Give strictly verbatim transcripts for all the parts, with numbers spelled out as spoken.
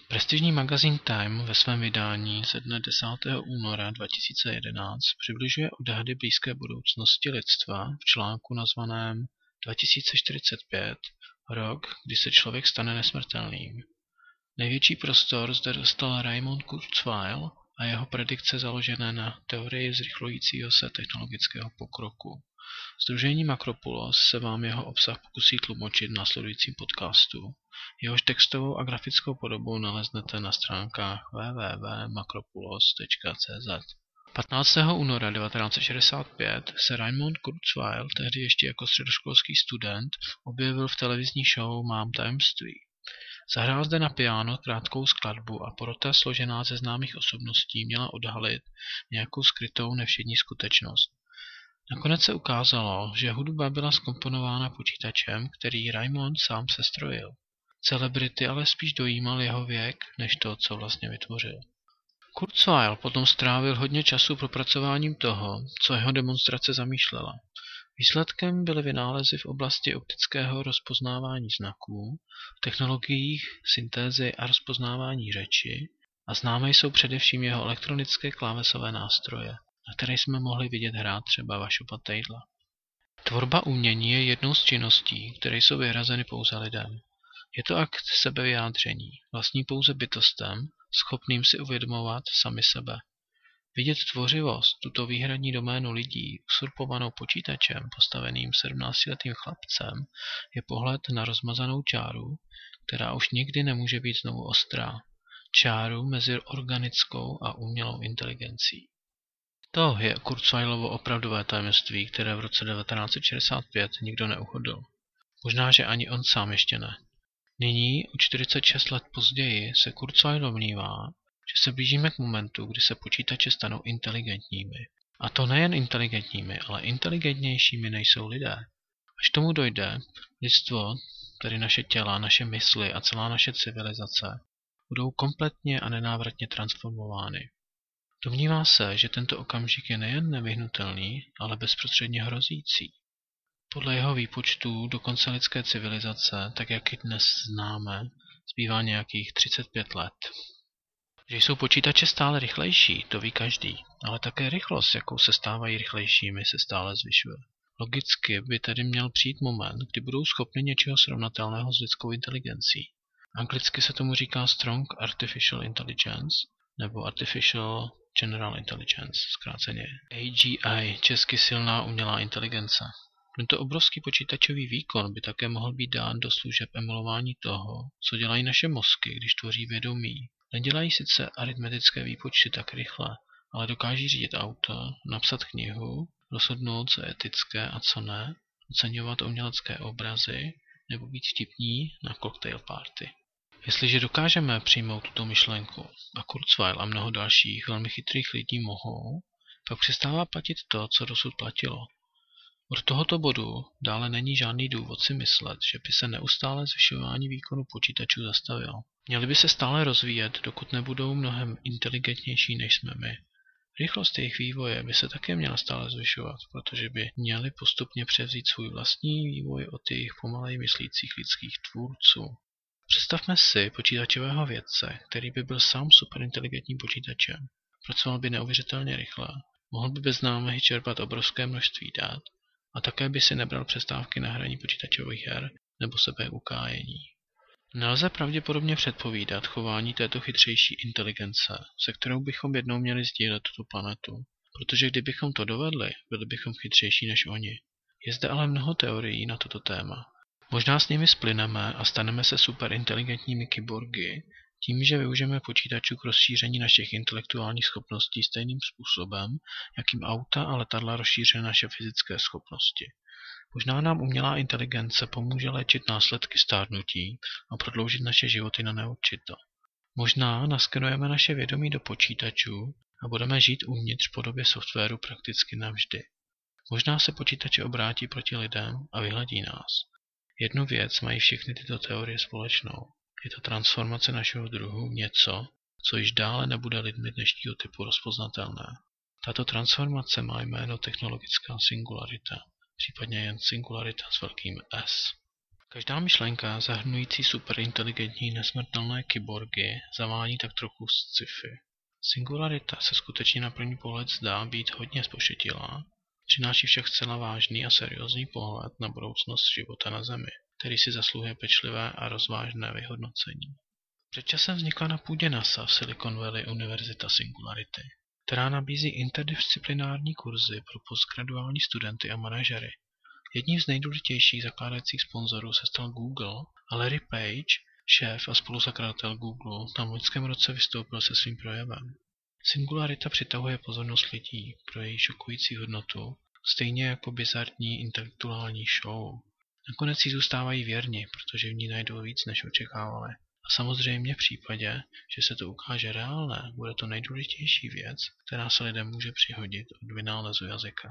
Prestižní magazín Time ve svém vydání ze dne desátého února dva tisíce jedenáct přibližuje odhady blízké budoucnosti lidstva v článku nazvaném dva tisíce čtyřicet pět, rok, kdy se člověk stane nesmrtelným. Největší prostor zde dostal Raymond Kurzweil a jeho predikce založené na teorii zrychlujícího se technologického pokroku. Sdružení Makropulos se vám jeho obsah pokusí tlumočit v následujícím podcastu. Jehož textovou a grafickou podobu naleznete na stránkách w w w tečka makropulos tečka c z. patnáctého února devatenáct set šedesát pět se Raymond Kurzweil, tehdy ještě jako středoškolský student, objevil v televizní show Mám tajemství. Zahrál zde na piano krátkou skladbu a porota složená ze známých osobností měla odhalit nějakou skrytou nevšední skutečnost. Nakonec se ukázalo, že hudba byla zkomponována počítačem, který Raymond sám sestrojil. Celebrity ale spíš dojímal jeho věk, než to, co vlastně vytvořil. Kurzweil potom strávil hodně času propracováním toho, co jeho demonstrace zamýšlela. Výsledkem byly vynálezy v oblasti optického rozpoznávání znaků, technologiích syntézy a rozpoznávání řeči a známé jsou především jeho elektronické klávesové nástroje, na které jsme mohli vidět hrát třeba Vašupa Tejdla. Tvorba umění je jednou z činností, které jsou vyhrazeny pouze lidem. Je to akt sebevyjádření, vlastní pouze bytostem, schopným si uvědomovat sami sebe. Vidět tvořivost, tuto výhradní doménu lidí, usurpovanou počítačem postaveným sedmnáctiletým chlapcem, je pohled na rozmazanou čáru, která už nikdy nemůže být znovu ostrá. Čáru mezi organickou a umělou inteligencí. To je Kurzweilovo opravdové tajemství, které v roce devatenáct set šedesát pět nikdo neuhodl. Možná, že ani on sám ještě ne. Nyní, o čtyřicet šest let později, se Kurzweil domnívá, že se blížíme k momentu, kdy se počítače stanou inteligentními. A to nejen inteligentními, ale inteligentnějšími nejsou lidé. Až tomu dojde, lidstvo, tedy naše těla, naše mysli a celá naše civilizace, budou kompletně a nenávratně transformovány. Domnívá se, že tento okamžik je nejen nevyhnutelný, ale bezprostředně hrozící. Podle jeho výpočtů do konce lidské civilizace, tak jak ji dnes známe, zbývá nějakých třicet pět let. Že jsou počítače stále rychlejší, to ví každý, ale také rychlost, jakou se stávají rychlejšími, se stále zvyšuje. Logicky by tedy měl přijít moment, kdy budou schopni něčeho srovnatelného s lidskou inteligencí. Anglicky se tomu říká Strong Artificial Intelligence nebo Artificial General Intelligence, zkráceně A G I, česky silná umělá inteligence. Tento obrovský počítačový výkon by také mohl být dán do služeb emulování toho, co dělají naše mozky, když tvoří vědomí. Nedělají sice aritmetické výpočty tak rychle, ale dokáží řídit auto, napsat knihu, rozhodnout, co je etické a co ne, oceňovat umělecké obrazy nebo být vtipní na cocktail party. Jestliže dokážeme přijmout tuto myšlenku, a Kurzweil a mnoho dalších velmi chytrých lidí mohou, pak přestává platit to, co dosud platilo. Od tohoto bodu dále není žádný důvod si myslet, že by se neustále zvyšování výkonu počítačů zastavilo. Měly by se stále rozvíjet, dokud nebudou mnohem inteligentnější než jsme my. Rychlost jejich vývoje by se také měla stále zvyšovat, protože by měli postupně převzít svůj vlastní vývoj od jejich pomaleji myslících lidských tvůrců. Představme si počítačového vědce, který by byl sám superinteligentním počítačem. Pracoval by neuvěřitelně rychle, mohl by bez námahy čerpat obrovské množství dat a také by si nebral přestávky na hraní počítačových her nebo sebeukájení. Nelze pravděpodobně předpovídat chování této chytřejší inteligence, se kterou bychom jednou měli sdílet tuto planetu, protože kdybychom to dovedli, byli bychom chytřejší než oni. Je zde ale mnoho teorií na toto téma. Možná s nimi splyneme a staneme se superinteligentními kyborgy, tím, že využijeme počítačů k rozšíření našich intelektuálních schopností stejným způsobem, jakým auta a letadla rozšířily naše fyzické schopnosti. Možná nám umělá inteligence pomůže léčit následky stárnutí a prodloužit naše životy na neurčito. Možná naskenujeme naše vědomí do počítačů a budeme žít uvnitř v podobě softwaru prakticky navždy. Možná se počítače obrátí proti lidem a vyhladí nás. Jednu věc mají všechny tyto teorie společnou. Je to transformace našeho druhu v něco, co již dále nebude lidmi dnešního typu rozpoznatelné. Tato transformace má jméno technologická singularita, případně jen singularita s velkým S. Každá myšlenka zahrnující superinteligentní nesmrtelné kyborgy zavání tak trochu z sci-fi. Singularita se skutečně na první pohled zdá být hodně zpošetilá, přináší však zcela vážný a seriózní pohled na budoucnost života na Zemi, který si zasluhuje pečlivé a rozvážné vyhodnocení. Před časem vznikla na půdě NASA v Silicon Valley Univerzita Singularity, která nabízí interdisciplinární kurzy pro postgraduální studenty a manažery. Jedním z nejdůležitějších zakládajících sponzorů se stal Google a Larry Page, šéf a spoluzakladatel Google, tam v loňském roce vystoupil se svým projevem. Singularita přitahuje pozornost lidí pro její šokující hodnotu, stejně jako bizarní intelektuální show. Nakonec jí zůstávají věrni, protože v ní najdou víc, než očekávali. A samozřejmě v případě, že se to ukáže reálné, bude to nejdůležitější věc, která se lidem může přihodit od vynálezu jazyka.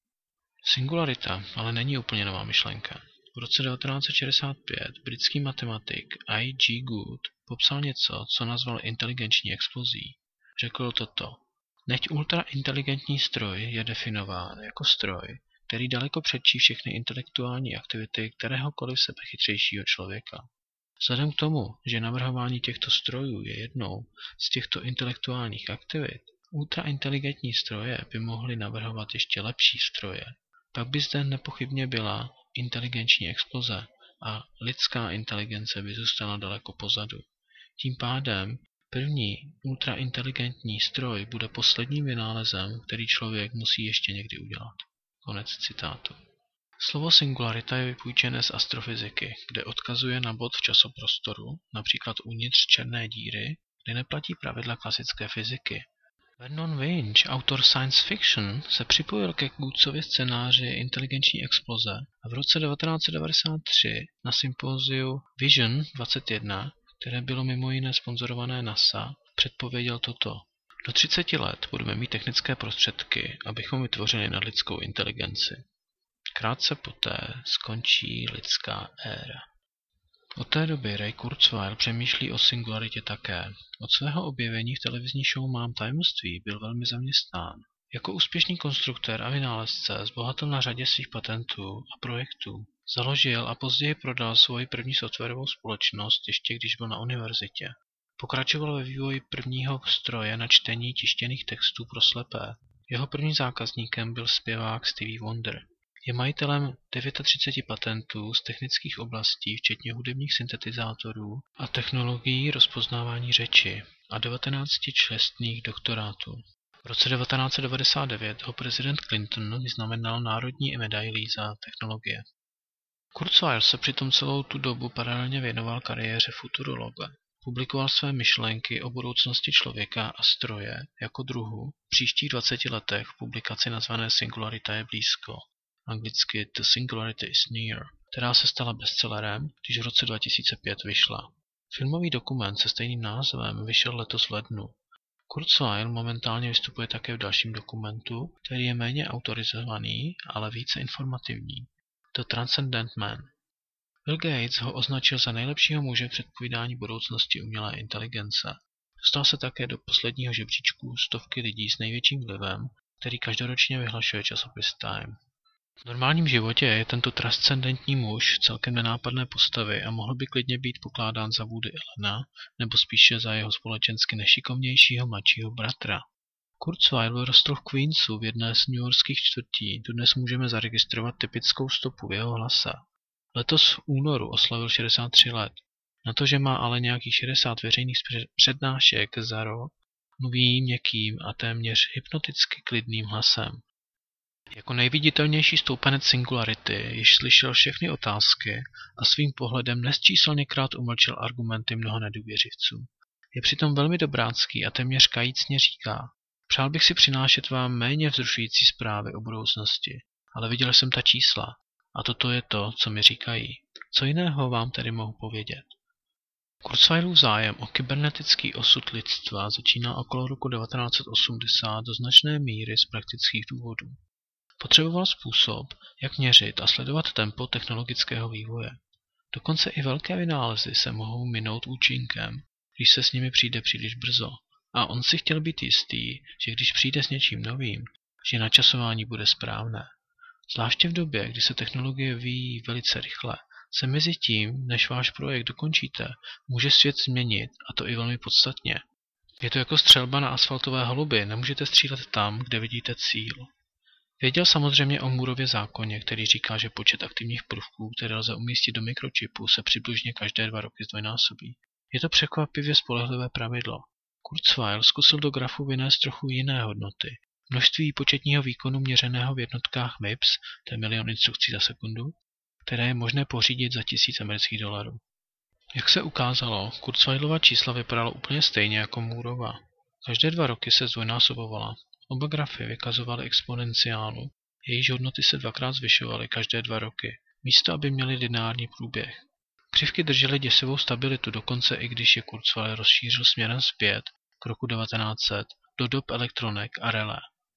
Singularita ale není úplně nová myšlenka. V roce devatenáct set šedesát pět britský matematik I G Good popsal něco, co nazval inteligenční explozí. Řekl toto. Nechť ultrainteligentní stroj je definován jako stroj, který daleko předčí všechny intelektuální aktivity kteréhokoliv sebechytřejšího člověka. Vzhledem k tomu, že navrhování těchto strojů je jednou z těchto intelektuálních aktivit, ultrainteligentní stroje by mohly navrhovat ještě lepší stroje. Pak by zde nepochybně byla inteligenční exploze a lidská inteligence by zůstala daleko pozadu. Tím pádem první ultrainteligentní stroj bude posledním vynálezem, který člověk musí ještě někdy udělat. Konec citátu. Slovo singularita je vypůjčené z astrofyziky, kde odkazuje na bod v časoprostoru, například uvnitř černé díry, kde neplatí pravidla klasické fyziky. Vernon Winch, autor science fiction, se připojil ke Goodově scénáři inteligenční exploze a v roce devatenáct set devadesát tři na sympóziu Vision dvacet jedna, které bylo mimo jiné sponzorované NASA, předpověděl toto. Do třiceti let budeme mít technické prostředky, abychom vytvořili nadlidskou inteligenci. Krátce poté skončí lidská éra. Od té doby Ray Kurzweil přemýšlí o singularitě také. Od svého objevení v televizní show Mám tajemství byl velmi zaměstnán. Jako úspěšný konstruktér a vynálezce zbohatl na řadě svých patentů a projektů. Založil a později prodal svoji první softwarovou společnost, ještě když byl na univerzitě. Pokračoval ve vývoji prvního stroje na čtení tištěných textů pro slepé. Jeho prvním zákazníkem byl zpěvák Stevie Wonder. Je majitelem třiceti devíti patentů z technických oblastí, včetně hudebních syntetizátorů a technologií rozpoznávání řeči a devatenácti čestných doktorátů. V roce devatenáct set devadesát devět ho prezident Clinton vyznamenal národní medailí za technologie. Kurzweil se přitom celou tu dobu paralelně věnoval kariéře futurologa. Publikoval své myšlenky o budoucnosti člověka a stroje jako druhu v příštích dvaceti letech v publikaci nazvané Singularita je blízko, anglicky The Singularity is Near, která se stala bestsellerem, když v roce dva tisíce pět vyšla. Filmový dokument se stejným názvem vyšel letos v lednu. Kurzweil momentálně vystupuje také v dalším dokumentu, který je méně autorizovaný, ale více informativní. The Transcendent Man. Bill Gates ho označil za nejlepšího muže předpovídání budoucnosti umělé inteligence. Dostal se také do posledního žebříčku stovky lidí s největším vlivem, který každoročně vyhlašuje časopis Time. V normálním životě je tento transcendentní muž celkem nenápadné postavy a mohl by klidně být pokládán za Woody Allena, nebo spíše za jeho společensky nešikovnějšího mladšího bratra. Kurzweil vyrostl v Queensu v jedné z newyorských čtvrtí, dnes můžeme zaregistrovat typickou stopu v jeho hlase. Letos v únoru oslavil šedesát tři let. Na to, že má ale nějakých šedesát veřejných přednášek za rok, mluví měkkým a téměř hypnoticky klidným hlasem. Jako nejviditelnější stoupenec singularity již slyšel všechny otázky a svým pohledem nesčíselněkrát umlčel argumenty mnoha nedůvěřivců. Je přitom velmi dobrácký a téměř kajícně říká: přál bych si přinášet vám méně vzrušující zprávy o budoucnosti, ale viděl jsem ta čísla a toto je to, co mi říkají. Co jiného vám tedy mohu povědět? Kurzweilův zájem o kybernetický osud lidstva začíná okolo roku devatenáct set osmdesát do značné míry z praktických důvodů. Potřeboval způsob, jak měřit a sledovat tempo technologického vývoje. Dokonce i velké vynálezy se mohou minout účinkem, když se s nimi přijde příliš brzo. A on si chtěl být jistý, že když přijde s něčím novým, že načasování bude správné. Zvláště v době, kdy se technologie vyvíjí velice rychle, se mezi tím, než váš projekt dokončíte, může svět změnit, a to i velmi podstatně. Je to jako střelba na asfaltové holuby, nemůžete střílet tam, kde vidíte cíl. Věděl samozřejmě o Moorově zákoně, který říká, že počet aktivních prvků, které lze umístit do mikročipu, se přibližně každé dva roky zdvojnásobí. Je to překvapivě spolehlivé pravidlo. Kurzweil zkusil do grafu vynést trochu jiné hodnoty. Množství početního výkonu měřeného v jednotkách M I P S, to je milion instrukcí za sekundu, které je možné pořídit za tisíc amerických dolarů. Jak se ukázalo, Kurzweilova čísla vypadalo úplně stejně jako Moorova. Každé dva roky se zdvojnásobovala. Oba grafy vykazovaly exponenciálu, jejíž hodnoty se dvakrát zvyšovaly každé dva roky, místo aby měly lineární průběh. Křivky držely děsivou stabilitu dokonce i když je Kurzweil rozšířil směrem zpět k roku devatenáct set do dob elektronek a relé.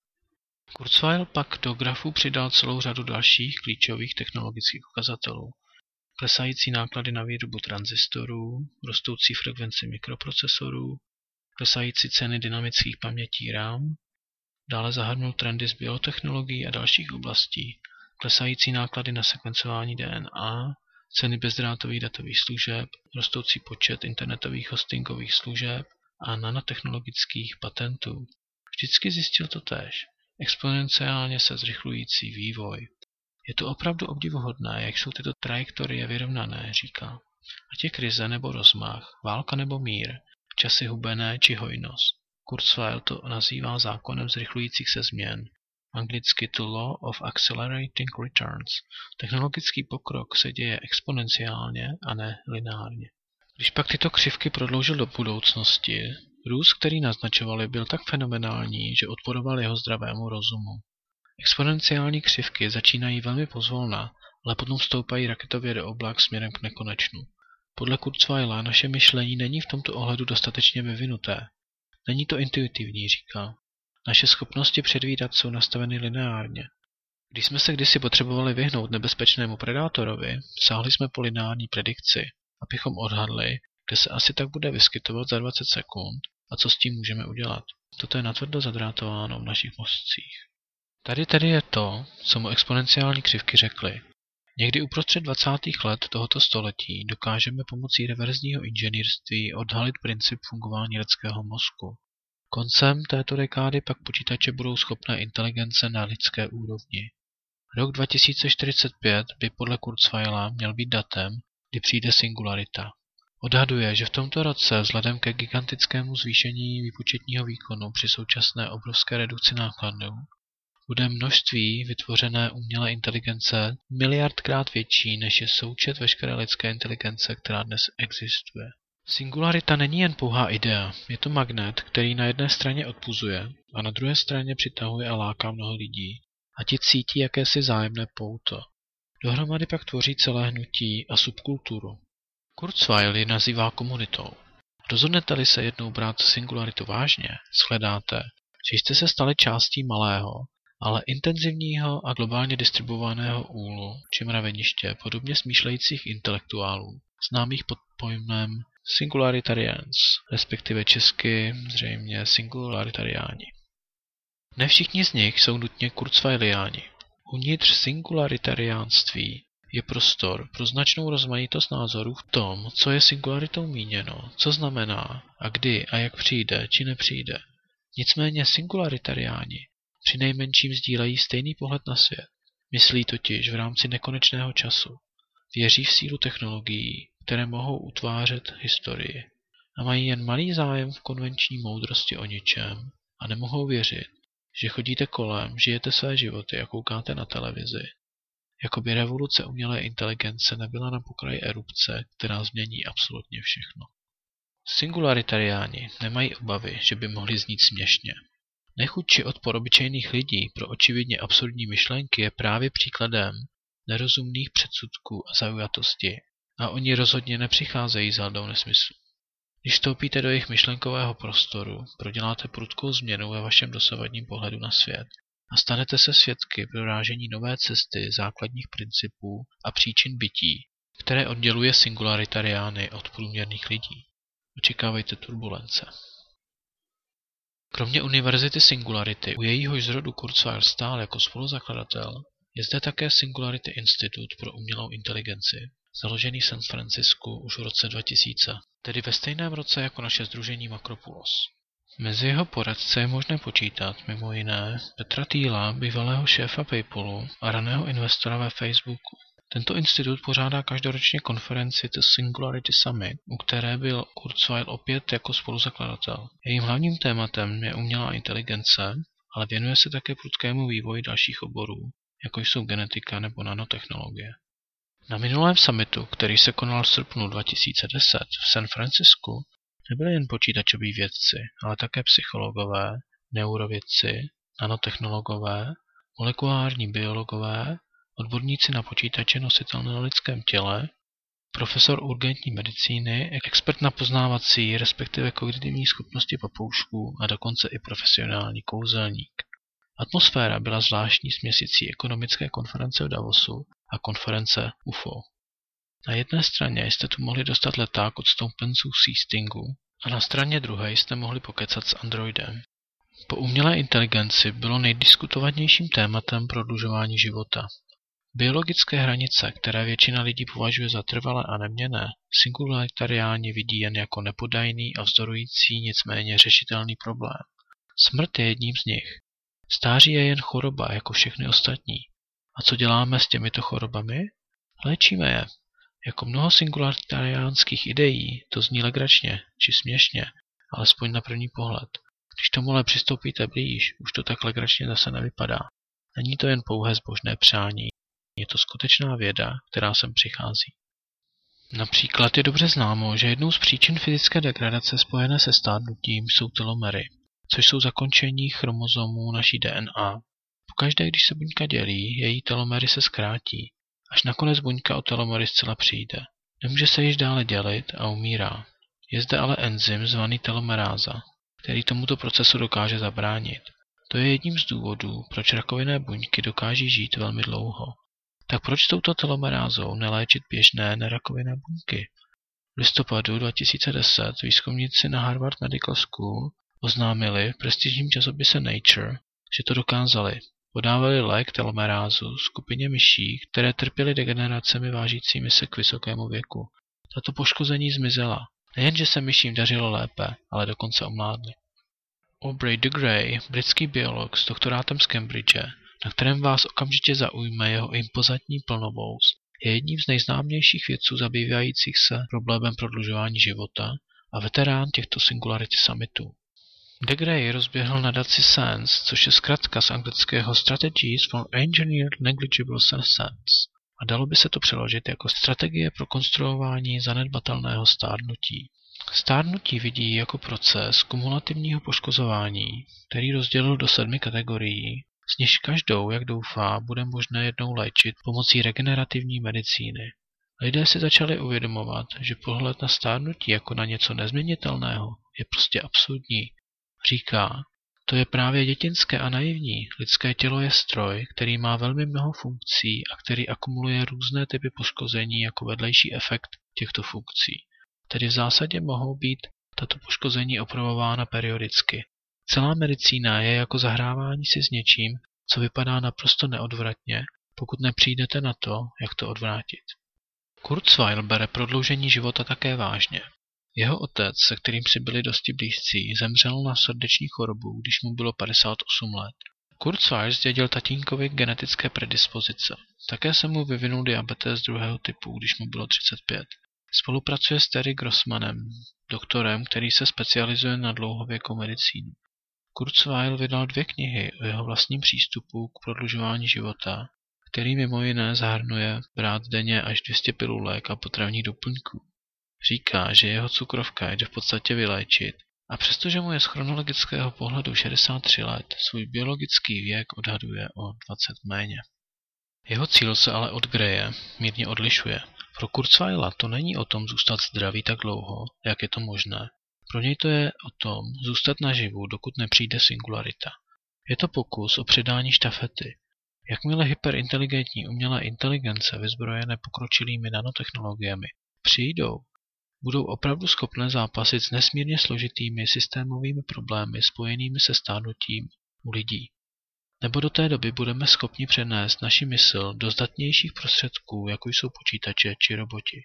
Kurzweil pak do grafu přidal celou řadu dalších klíčových technologických ukazatelů. Klesající náklady na výrobu tranzistorů, rostoucí frekvenci mikroprocesorů, klesající ceny dynamických pamětí RAM, dále zahrnul trendy z biotechnologií a dalších oblastí, klesající náklady na sekvencování D N A, ceny bezdrátových datových služeb, rostoucí počet internetových hostingových služeb a nanotechnologických patentů. Vždycky zjistil totéž. Exponenciálně se zrychlující vývoj. Je to opravdu obdivuhodné, jak jsou tyto trajektorie vyrovnané, říká. Ať je krize nebo rozmach, válka nebo mír, časy hubené či hojnost. Kurzweil to nazývá zákonem zrychlujících se změn, anglicky to law of accelerating returns. Technologický pokrok se děje exponenciálně a ne lineárně. Když pak tyto křivky prodloužil do budoucnosti, růst, který naznačovali, byl tak fenomenální, že odporoval jeho zdravému rozumu. Exponenciální křivky začínají velmi pozvolna, ale potom stoupají raketově do oblak směrem k nekonečnu. Podle Kurzweila naše myšlení není v tomto ohledu dostatečně vyvinuté. Není to intuitivní, říká. Naše schopnosti předvídat jsou nastaveny lineárně. Když jsme se kdysi potřebovali vyhnout nebezpečnému predátorovi, sáhli jsme po lineární predikci, abychom odhadli, kde se asi tak bude vyskytovat za dvacet sekund a co s tím můžeme udělat. Toto je natvrdo zadrátováno v našich mozcích. Tady tedy je to, co mu exponenciální křivky řekly. Někdy uprostřed dvacátých let tohoto století dokážeme pomocí reverzního inženýrství odhalit princip fungování lidského mozku. Koncem této dekády pak počítače budou schopné inteligence na lidské úrovni. Rok dva tisíce čtyřicet pět by podle Kurzweila měl být datem, kdy přijde singularita. Odhaduje, že v tomto roce vzhledem ke gigantickému zvýšení výpočetního výkonu při současné obrovské redukci nákladů bude množství vytvořené umělé inteligence miliardkrát větší, než je součet veškeré lidské inteligence, která dnes existuje. Singularita není jen pouhá idea, je to magnet, který na jedné straně odpuzuje a na druhé straně přitahuje a láká mnoho lidí a ti cítí jakési zájemné pouto. Dohromady pak tvoří celé hnutí a subkulturu. Kurzweil ji nazývá komunitou. Rozhodnete-li se jednou brát singularitu vážně, shledáte, že jste se stali částí malého, ale intenzivního a globálně distribuovaného úlu či mraveniště podobně smýšlejících intelektuálů, známých pod pojmem singularitarians, respektive česky zřejmě singularitariáni. Ne všichni z nich jsou nutně kurzweiliáni. Uvnitř singularitariánství je prostor pro značnou rozmanitost názorů v tom, co je singularitou míněno, co znamená a kdy a jak přijde či nepřijde. Nicméně singularitariáni přinejmenším sdílejí stejný pohled na svět. Myslí totiž v rámci nekonečného času. Věří v sílu technologií, které mohou utvářet historii. A mají jen malý zájem v konvenční moudrosti o ničem a nemohou věřit, že chodíte kolem, žijete své životy a koukáte na televizi. Jakoby revoluce umělé inteligence nebyla na pokraji erupce, která změní absolutně všechno. Singularitariáni nemají obavy, že by mohli znít směšně. Nechuť či odpor obyčejných lidí pro očividně absurdní myšlenky je právě příkladem nerozumných předsudků a zaujatosti a oni rozhodně nepřicházejí s haldou nesmyslu. Když vstoupíte do jejich myšlenkového prostoru, proděláte prudkou změnu ve vašem dosavadním pohledu na svět a stanete se svědky prorážení nové cesty základních principů a příčin bytí, které odděluje singularitariány od průměrných lidí. Očekávejte turbulence. Kromě Univerzity Singularity, u jejíhož zrodu Kurzweil stál jako spoluzakladatel, je zde také Singularity Institute pro umělou inteligenci, založený v San Francisku už v roce dva tisíce, tedy ve stejném roce jako naše sdružení Makropulos. Mezi jeho poradce je možné počítat mimo jiné Petra Thiela, bývalého šéfa PayPalu a raného investora ve Facebooku. Tento institut pořádá každoročně konferenci The Singularity Summit, u které byl Kurzweil opět jako spoluzakladatel. Jejím hlavním tématem je umělá inteligence, ale věnuje se také prudkému vývoji dalších oborů, jako jsou genetika nebo nanotechnologie. Na minulém summitu, který se konal v srpnu dva tisíce deset v San Francisku, nebyli jen počítačoví vědci, ale také psychologové, neurovědci, nanotechnologové, molekulární biologové, odborníci na počítače nositelné na lidském těle, profesor urgentní medicíny, expert na poznávací, respektive kognitivní schopnosti papoušků a dokonce i profesionální kouzelník. Atmosféra byla zvláštní směsicí ekonomické konference v Davosu a konference U F O. Na jedné straně jste tu mohli dostat leták od stoupenců Seastingu a na straně druhé jste mohli pokecat s androidem. Po umělé inteligenci bylo nejdiskutovanějším tématem prodlužování života. Biologické hranice, které většina lidí považuje za trvalé a neměnné, singularitariáni vidí jen jako nepodajný a vzdorující, nicméně řešitelný problém. Smrt je jedním z nich. Stáří je jen choroba, jako všechny ostatní. A co děláme s těmito chorobami? Léčíme je. Jako mnoho singularitariánských ideí to zní legračně, či směšně, alespoň na první pohled. Když tomu ale přistoupíte blíž, už to tak legračně zase nevypadá. Není to jen pouhé zbožné přání. Je to skutečná věda, která sem přichází. Například je dobře známo, že jednou z příčin fyzické degradace spojené se stárnutím jsou telomery, což jsou zakončení chromozomů naší D N A. Pokaždé, když se buňka dělí, její telomery se zkrátí, až nakonec buňka o telomery zcela přijde. Nemůže se již dále dělit a umírá. Je zde ale enzym zvaný telomeráza, který tomuto procesu dokáže zabránit. To je jedním z důvodů, proč rakovinné buňky dokáží žít velmi dlouho. Tak proč s touto telomerázou neléčit běžné nerakovinné buňky? V listopadu dva tisíce deset výzkumníci na Harvard Medical School oznámili v prestižním časopise Nature, že to dokázali. Podávali lék telomerázu skupině myší, které trpěly degeneracemi vážícími se k vysokému věku. Tato poškození zmizela. Nejenže se myším dařilo lépe, ale dokonce omládly. Aubrey de Grey, britský biolog s doktorátem z Cambridge, na kterém vás okamžitě zaujme jeho impozantní plnovous, je jedním z nejznámějších vědců zabývajících se problémem prodlužování života a veterán těchto Singularity Summitů. De Grey rozběhl nadaci SENSE, což je zkratka z anglického Strategies for Engineered Negligible Senescence, a dalo by se to přeložit jako strategie pro konstruování zanedbatelného stárnutí. Stárnutí vidí jako proces kumulativního poškozování, který rozdělil do sedmi kategorií, z nichž každou, jak doufá, bude možné jednou léčit pomocí regenerativní medicíny. Lidé si začali uvědomovat, že pohled na stárnutí jako na něco nezměnitelného je prostě absurdní. Říká, to je právě dětinské a naivní. Lidské tělo je stroj, který má velmi mnoho funkcí a který akumuluje různé typy poškození jako vedlejší efekt těchto funkcí. Tedy v zásadě mohou být tato poškození opravována periodicky. Celá medicína je jako zahrávání si s něčím, co vypadá naprosto neodvratně, pokud nepřijdete na to, jak to odvrátit. Kurzweil bere prodloužení života také vážně. Jeho otec, se kterým si byli dosti blízcí, zemřel na srdeční chorobu, když mu bylo padesát osm let. Kurzweil zdědil tatínkovi genetické predispozice. Také se mu vyvinul diabetes druhého typu, když mu bylo třicet pět. Spolupracuje s Terry Grossmanem, doktorem, který se specializuje na dlouhověkou medicínu. Kurzweil vydal dvě knihy o jeho vlastním přístupu k prodlužování života, který mimo jiné zahrnuje brát denně až dvě stě pilulek a potravních doplňků. Říká, že jeho cukrovka jde v podstatě vyléčit a přestože mu je z chronologického pohledu šedesát tři let, svůj biologický věk odhaduje o dvacet méně. Jeho cíl se ale od Greje mírně odlišuje. Pro Kurzweila to není o tom zůstat zdravý tak dlouho, jak je to možné. Pro něj to je o tom zůstat naživu, dokud nepřijde singularita. Je to pokus o předání štafety. Jakmile hyperinteligentní umělé inteligence vyzbrojené pokročilými nanotechnologiemi přijdou, budou opravdu schopné zápasit s nesmírně složitými systémovými problémy spojenými se stárnutím u lidí. Nebo do té doby budeme schopni přenést naši mysl do zdatnějších prostředků, jako jsou počítače či roboti.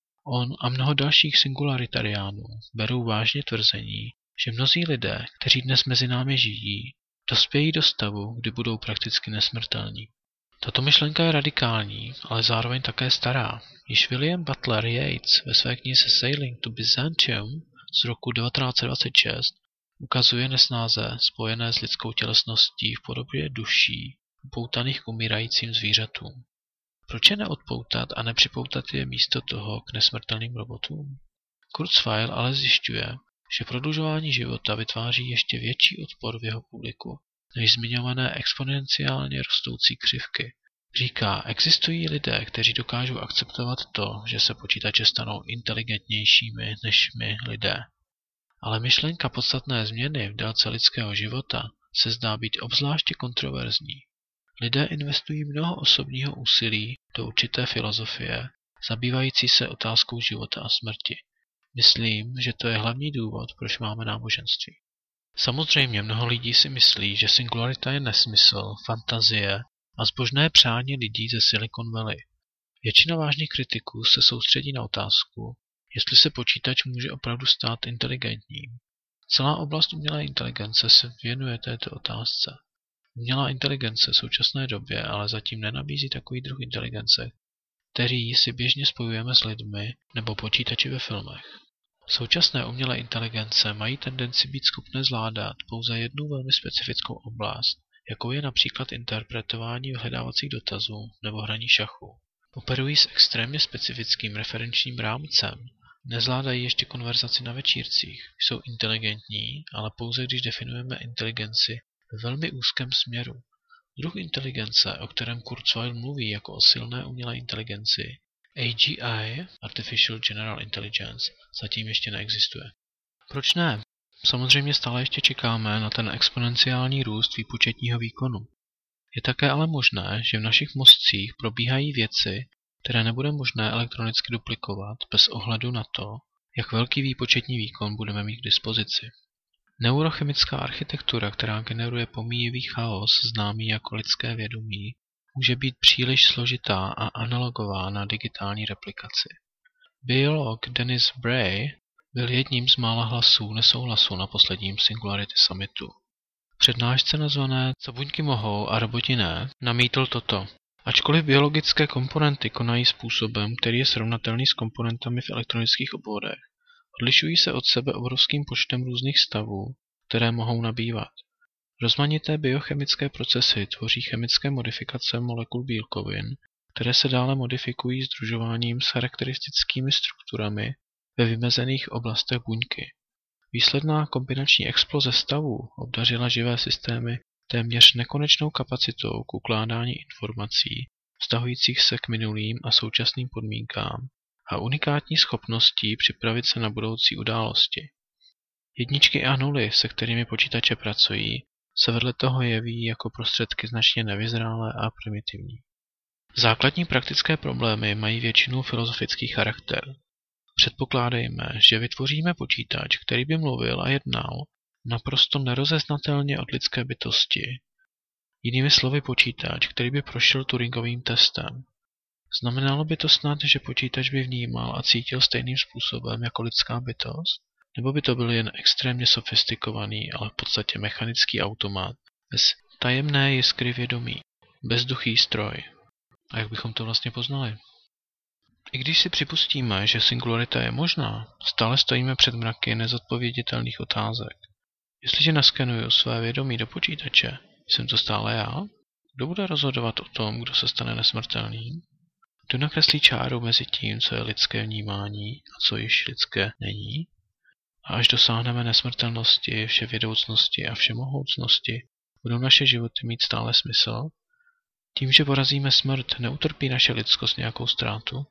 On a mnoho dalších singularitariánů berou vážně tvrzení, že mnozí lidé, kteří dnes mezi námi žijí, dospějí do stavu, kdy budou prakticky nesmrtelní. Tato myšlenka je radikální, ale zároveň také stará. Již William Butler Yeats ve své knize Sailing to Byzantium z roku devatenáct set dvacet šest ukazuje nesnáze spojené s lidskou tělesností v podobě duší upoutaných k umírajícím zvířatům. Proč je neodpoutat a nepřipoutat je místo toho k nesmrtelným robotům? Kurzweil ale zjišťuje, že prodlužování života vytváří ještě větší odpor v jeho publiku než zmiňované exponenciálně rostoucí křivky. Říká, existují lidé, kteří dokážou akceptovat to, že se počítače stanou inteligentnějšími než my lidé. Ale myšlenka podstatné změny v délce lidského života se zdá být obzvláště kontroverzní. Lidé investují mnoho osobního úsilí do určité filozofie, zabývající se otázkou života a smrti. Myslím, že to je hlavní důvod, proč máme náboženství. Samozřejmě mnoho lidí si myslí, že singularita je nesmysl, fantazie a zbožné přání lidí ze Silicon Valley. Většina vážných kritiků se soustředí na otázku, jestli se počítač může opravdu stát inteligentním. Celá oblast umělé inteligence se věnuje této otázce. Umělá inteligence v současné době ale zatím nenabízí takový druh inteligence, který si běžně spojujeme s lidmi nebo počítači ve filmech. Současné umělé inteligence mají tendenci být schopné zvládat pouze jednu velmi specifickou oblast, jakou je například interpretování vyhledávacích dotazů nebo hraní šachu. Operují s extrémně specifickým referenčním rámcem, nezvládají ještě konverzaci na večírcích, jsou inteligentní, ale pouze když definujeme inteligenci ve velmi úzkém směru. Druh inteligence, o kterém Kurzweil mluví jako o silné umělé inteligenci, A G I, Artificial General Intelligence, zatím ještě neexistuje. Proč ne? Samozřejmě stále ještě čekáme na ten exponenciální růst výpočetního výkonu. Je také ale možné, že v našich mozcích probíhají věci, které nebude možné elektronicky duplikovat bez ohledu na to, jak velký výpočetní výkon budeme mít k dispozici. Neurochemická architektura, která generuje pomíjivý chaos známý jako lidské vědomí, může být příliš složitá a analogová na digitální replikaci. Biolog Dennis Bray byl jedním z mála hlasů nesouhlasu na posledním Singularity Summitu. V přednášce nazvané Co buňky mohou a roboti ne namítl toto. Ačkoliv biologické komponenty konají způsobem, který je srovnatelný s komponentami v elektronických obvodech, odlišují se od sebe obrovským počtem různých stavů, které mohou nabývat. Rozmanité biochemické procesy tvoří chemické modifikace molekul bílkovin, které se dále modifikují sdružováním s charakteristickými strukturami ve vymezených oblastech buňky. Výsledná kombinační exploze stavů obdařila živé systémy téměř nekonečnou kapacitou k ukládání informací, vztahujících se k minulým a současným podmínkám a unikátní schopností připravit se na budoucí události. Jedničky a nuly, se kterými počítače pracují, se vedle toho jeví jako prostředky značně nevyzrálé a primitivní. Základní praktické problémy mají většinou filozofický charakter. Předpokládejme, že vytvoříme počítač, který by mluvil a jednal naprosto nerozeznatelně od lidské bytosti. Jinými slovy počítač, který by prošel Turingovým testem. Znamenalo by to snad, že počítač by vnímal a cítil stejným způsobem jako lidská bytost? Nebo by to byl jen extrémně sofistikovaný, ale v podstatě mechanický automat, bez tajemné jiskry vědomí, bezduchý stroj? A jak bychom to vlastně poznali? I když si připustíme, že singularita je možná, stále stojíme před mraky nezodpověditelných otázek. Jestliže naskenuju své vědomí do počítače, jsem to stále já? Kdo bude rozhodovat o tom, kdo se stane nesmrtelným? Kdo nakreslí čáru mezi tím, co je lidské vnímání a co již lidské není? A až dosáhneme nesmrtelnosti, vševědoucnosti a všemohoucnosti, budou naše životy mít stále smysl? Tím, že porazíme smrt, neutrpí naše lidskost nějakou ztrátu?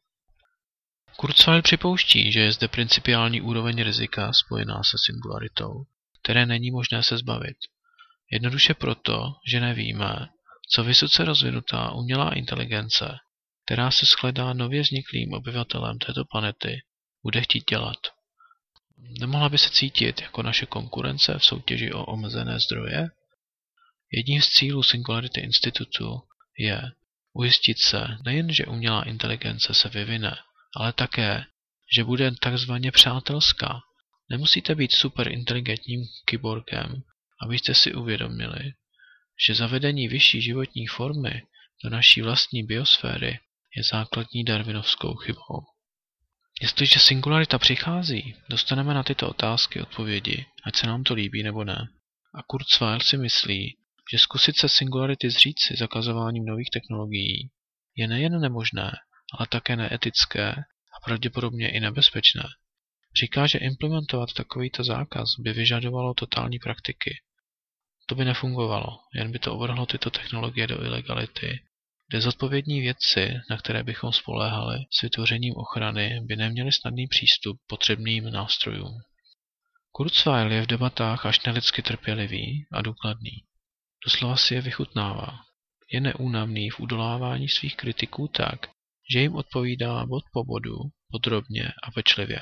Kurzweil připouští, že je zde principiální úroveň rizika spojená se singularitou, které není možné se zbavit. Jednoduše proto, že nevíme, co vysoce rozvinutá umělá inteligence, která se shledá nově vzniklým obyvatelem této planety, bude chtít dělat. Nemohla by se cítit jako naše konkurence v soutěži o omezené zdroje? Jedním z cílů Singularity Institutu je ujistit se nejen, že umělá inteligence se vyvine, ale také, že bude takzvaně přátelská. Nemusíte být superinteligentním kyborgem, abyste si uvědomili, že zavedení vyšší životní formy do naší vlastní biosféry je základní darwinovskou chybou. Jestliže singularita přichází, dostaneme na tyto otázky odpovědi, ať se nám to líbí nebo ne. A Kurzweil si myslí, že zkusit se singularity zříci zakazováním nových technologií je nejen nemožné, ale také neetické a pravděpodobně i nebezpečné. Říká, že implementovat takovýto zákaz by vyžadovalo totální praktiky. To by nefungovalo, jen by to uvrhlo tyto technologie do ilegality, kde zodpovědní vědci, na které bychom spoléhali s vytvořením ochrany, by neměli snadný přístup k potřebným nástrojům. Kurzweil je v debatách až nelidsky trpělivý a důkladný. Doslova si je vychutnává. Je neúnavný v udolávání svých kritiků tak, že jim odpovídá bod po bodu, podrobně a pečlivě.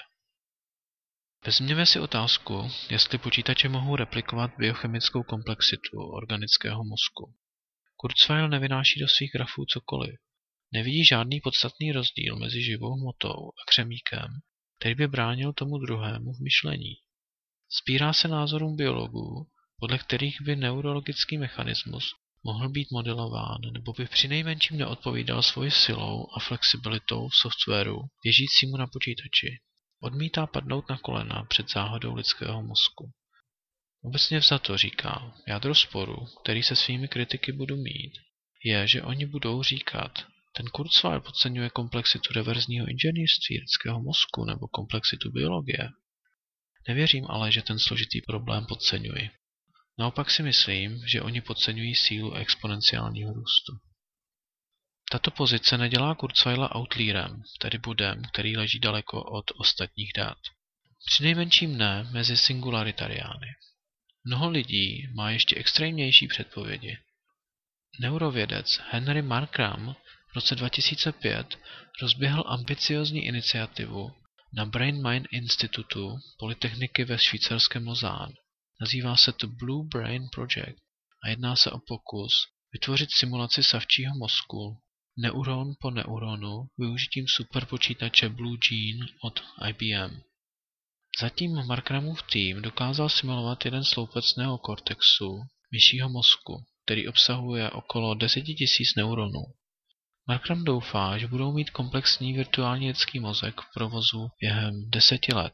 Vezměme si otázku, jestli počítače mohou replikovat biochemickou komplexitu organického mozku. Kurzweil nevynáší do svých grafů cokoliv. Nevidí žádný podstatný rozdíl mezi živou hmotou a křemíkem, který by bránil tomu druhému v myšlení. Spírá se názorům biologů, podle kterých by neurologický mechanismus mohl být modelován nebo by přinejmenším neodpovídal svoji silou a flexibilitou v softwaru běžícímu na počítači. Odmítá padnout na kolena před záhadou lidského mozku. Obecně vzato říká, jádro sporu, který se svými kritiky budu mít, je, že oni budou říkat, ten Kurzweil podceňuje komplexitu reverzního inženýrství lidského mozku nebo komplexitu biologie. Nevěřím ale, že ten složitý problém podceňuji. Naopak si myslím, že oni podceňují sílu exponenciálního růstu. Tato pozice nedělá Kurzweila outlierem, tedy bodem, který leží daleko od ostatních dat. Přinejmenším ne mezi singularitariány. Mnoho lidí má ještě extrémnější předpovědi. Neurovědec Henry Markram v roce dva tisíce pět rozběhl ambiciózní iniciativu na Brain Mind Institutu Polytechniky ve švýcarském Lausanne. Nazývá se to Blue Brain Project a jedná se o pokus vytvořit simulaci savčího mozku neuron po neuronu využitím superpočítače Blue Gene od I B M. Zatím Markramův tým dokázal simulovat jeden sloupec neokortexu myšího mozku, který obsahuje okolo deset tisíc neuronů. Markram doufá, že budou mít komplexní virtuální lidský mozek v provozu během deseti let.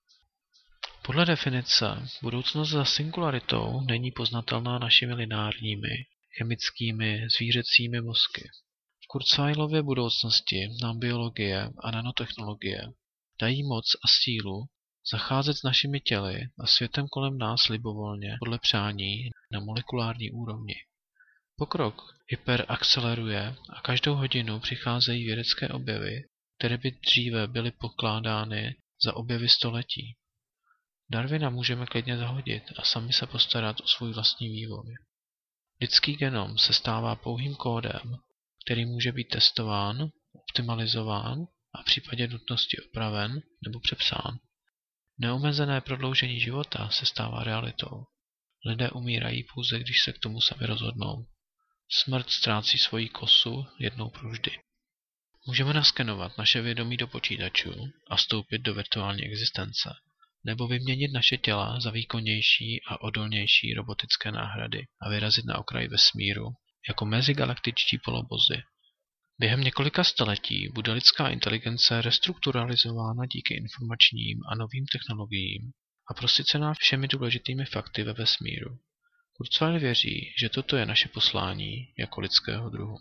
Podle definice budoucnost za singularitou není poznatelná našimi lineárními, chemickými, zvířecími mozky. V Kurzweilově budoucnosti nám biologie a nanotechnologie dají moc a sílu zacházet s našimi těly a světem kolem nás libovolně podle přání na molekulární úrovni. Pokrok hyperakceleruje a každou hodinu přicházejí vědecké objevy, které by dříve byly pokládány za objevy století. Darwina můžeme klidně zahodit a sami se postarat o svůj vlastní vývoj. Lidský genom se stává pouhým kódem, který může být testován, optimalizován a v případě nutnosti opraven nebo přepsán. Neomezené prodloužení života se stává realitou. Lidé umírají pouze, když se k tomu sami rozhodnou. Smrt ztrácí svoji kosu jednou provždy. Můžeme naskenovat naše vědomí do počítačů a vstoupit do virtuální existence, nebo vyměnit naše těla za výkonnější a odolnější robotické náhrady a vyrazit na okraj vesmíru jako mezigalaktičtí polobozy. Během několika staletí bude lidská inteligence restrukturalizována díky informačním a novým technologiím a prosycená všemi důležitými fakty ve vesmíru. Kurzweil věří, že toto je naše poslání jako lidského druhu.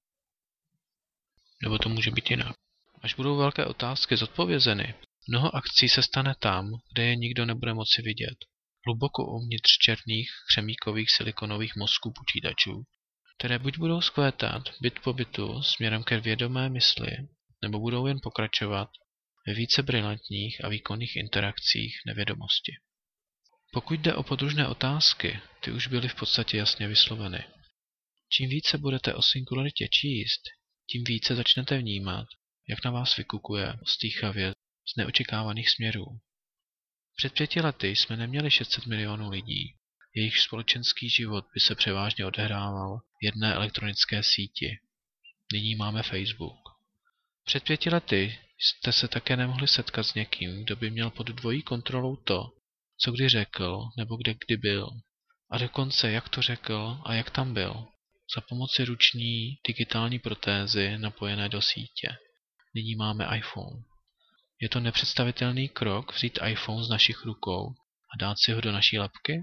Nebo to může být jinak. Až budou velké otázky zodpovězeny, mnoho akcí se stane tam, kde je nikdo nebude moci vidět, hluboko uvnitř černých křemíkových silikonových mozků počítačů, které buď budou zkvétat bit po bitu směrem ke vědomé mysli, nebo budou jen pokračovat ve více brilantních a výkonných interakcích nevědomosti. Pokud jde o podružné otázky, ty už byly v podstatě jasně vysloveny. Čím více budete o singularitě číst, tím více začnete vnímat, jak na vás vykukuje ostýchavě z neočekávaných směrů. Před pěti lety jsme neměli šest set milionů lidí, Jejich společenský život by se převážně odehrával v jedné elektronické síti. Nyní máme Facebook. Před pěti lety jste se také nemohli setkat s někým, kdo by měl pod dvojí kontrolou to, co kdy řekl, nebo kde kdy byl. A dokonce jak to řekl a jak tam byl. Za pomoci ruční digitální protézy napojené do sítě. Nyní máme iPhone. Je to nepředstavitelný krok vzít iPhone z našich rukou a dát si ho do naší lebky?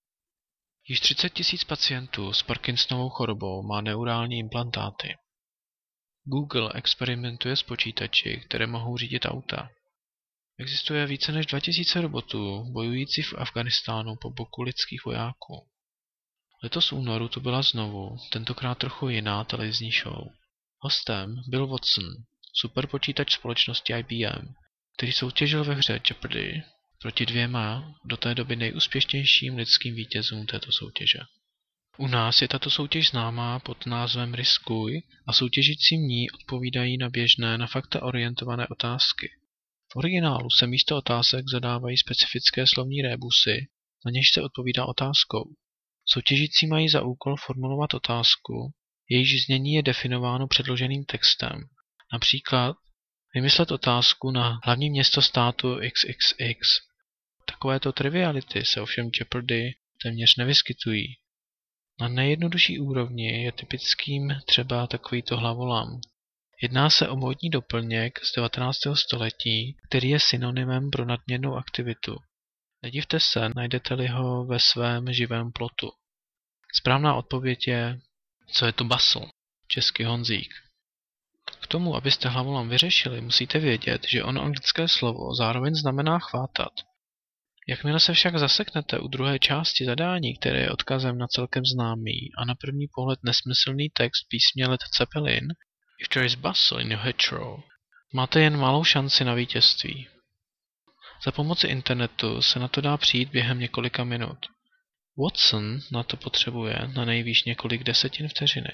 Již třicet tisíc pacientů s Parkinsonovou chorobou má neurální implantáty. Google experimentuje s počítači, které mohou řídit auta. Existuje více než dva tisíce robotů bojujících v Afghánistánu po boku lidských vojáků. Letos v únoru to byla znovu, tentokrát trochu jiná televizní show. Hostem byl Watson, superpočítač společnosti I B M, který soutěžil ve hře Jeopardy proti dvěma do té doby nejúspěšnějším lidským vítězům této soutěže. U nás je tato soutěž známá pod názvem Riskuj a soutěžící v ní odpovídají na běžné, na fakta orientované otázky. V originálu se místo otázek zadávají specifické slovní rébusy, na něž se odpovídá otázkou. Soutěžící mají za úkol formulovat otázku, jejíž znění je definováno předloženým textem. Například vymyslet otázku na hlavní město státu X X X. Takovéto triviality se ovšem Jeopardy téměř nevyskytují. Na nejjednodušší úrovni je typickým třeba takovýto hlavolam. Jedná se o módní doplněk z devatenáctého století, který je synonymem pro nadměrnou aktivitu. Nedivte se, najdete-li ho ve svém živém plotu. Správná odpověď je, co je to basl, česky Honzík. K tomu, abyste hlavolam vyřešili, musíte vědět, že ono anglické slovo zároveň znamená chvátat. Jakmile se však zaseknete u druhé části zadání, které je odkazem na celkem známý a na první pohled nesmyslný text písmě Led Zeppelin, If there is bustle in your hedgerow, máte jen malou šanci na vítězství. Za pomoci internetu se na to dá přijít během několika minut. Watson na to potřebuje na nejvýš několik desetin vteřiny.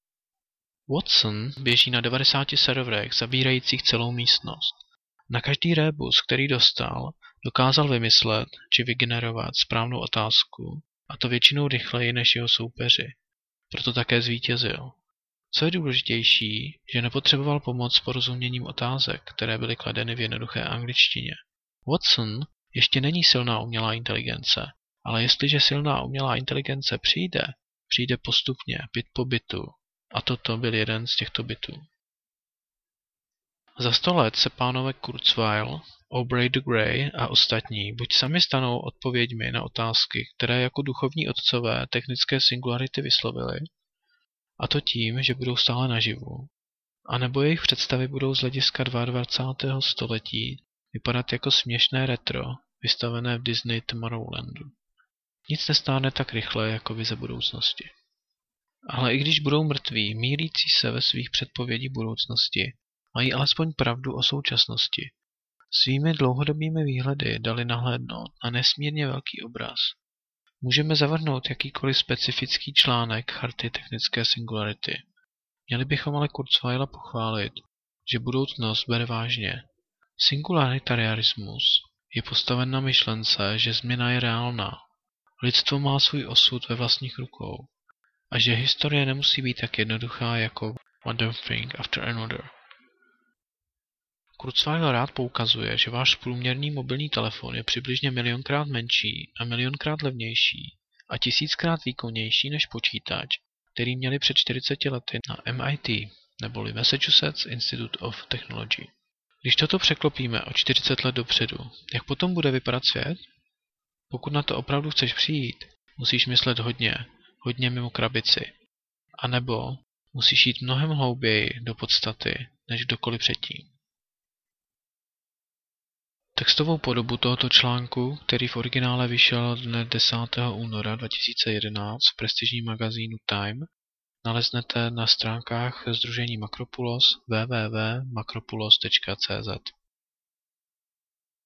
Watson běží na devadesáti serverech zabírajících celou místnost. Na každý rébus, který dostal, dokázal vymyslet či vygenerovat správnou otázku, a to většinou rychleji než jeho soupeři. Proto také zvítězil. Co je důležitější, že nepotřeboval pomoc s porozuměním otázek, které byly kladeny v jednoduché angličtině. Watson ještě není silná umělá inteligence, ale jestliže silná umělá inteligence přijde, přijde postupně, bit po bitu. A toto byl jeden z těchto bitů. Za sto let se pánové Kurzweil, Aubrey de Grey a ostatní buď sami stanou odpověďmi na otázky, které jako duchovní otcové technické singularity vyslovili, a to tím, že budou stále naživu, anebo jejich představy budou z hlediska dvacátého druhého století vypadat jako směšné retro, vystavené v Disney Tomorrowlandu. Nic nestáne tak rychle jako vize budoucnosti. Ale i když budou mrtví, mýlící se ve svých předpovědí budoucnosti, mají alespoň pravdu o současnosti. Svými dlouhodobými výhledy dali nahlédnout na nesmírně velký obraz. Můžeme zavrhnout jakýkoliv specifický článek charty technické singularity. Měli bychom ale Kurzweila pochválit, že budoucnost bere vážně. Singularitarianismus je postaven na myšlence, že změna je reálná. Lidstvo má svůj osud ve vlastních rukou. A že historie nemusí být tak jednoduchá jako one thing after another. Kurzweil rád poukazuje, že váš průměrný mobilní telefon je přibližně milionkrát menší a milionkrát levnější a tisíckrát výkonnější než počítač, který měli před čtyřiceti lety na M I T, neboli Massachusetts Institute of Technology. Když toto překlopíme o čtyřicet let dopředu, jak potom bude vypadat svět? Pokud na to opravdu chceš přijít, musíš myslet hodně, hodně mimo krabici. A nebo musíš jít mnohem hlouběji do podstaty, než kdokoliv předtím. Textovou podobu tohoto článku, který v originále vyšel dne desátého února dva tisíce jedenáct v prestižním magazínu Time, naleznete na stránkách sdružení Makropulos w w w tečka makropulos tečka c z.